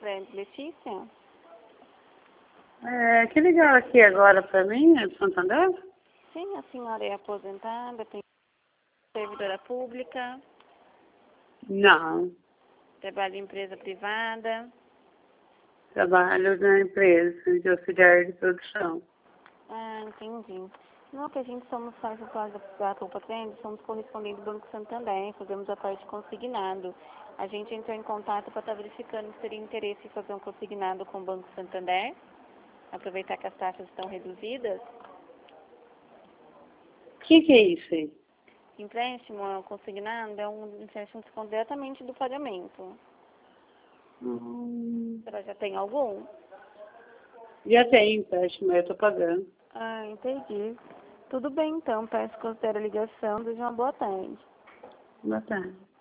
Letícia? Que ligaram aqui agora para mim, é do Santander? Sim, a senhora é aposentada, tem servidora pública, Não, trabalha em empresa privada. trabalho na empresa de auxiliar de produção. Ah, entendi. Não, que a gente faz o plano da Copa Trend, somos correspondentes do Banco Santander, fazemos a parte consignado. A gente entrou em contato para estar verificando se teria interesse em fazer um consignado com o Banco Santander, aproveitar que as taxas estão reduzidas. O que é isso aí? Empréstimo consignado é um empréstimo que se conta diretamente do pagamento. A senhora já tem algum? Já tem empréstimo, eu estou pagando. Ah, entendi. Tudo bem então, peço que considere a ligação, desejo uma boa tarde. Boa tarde.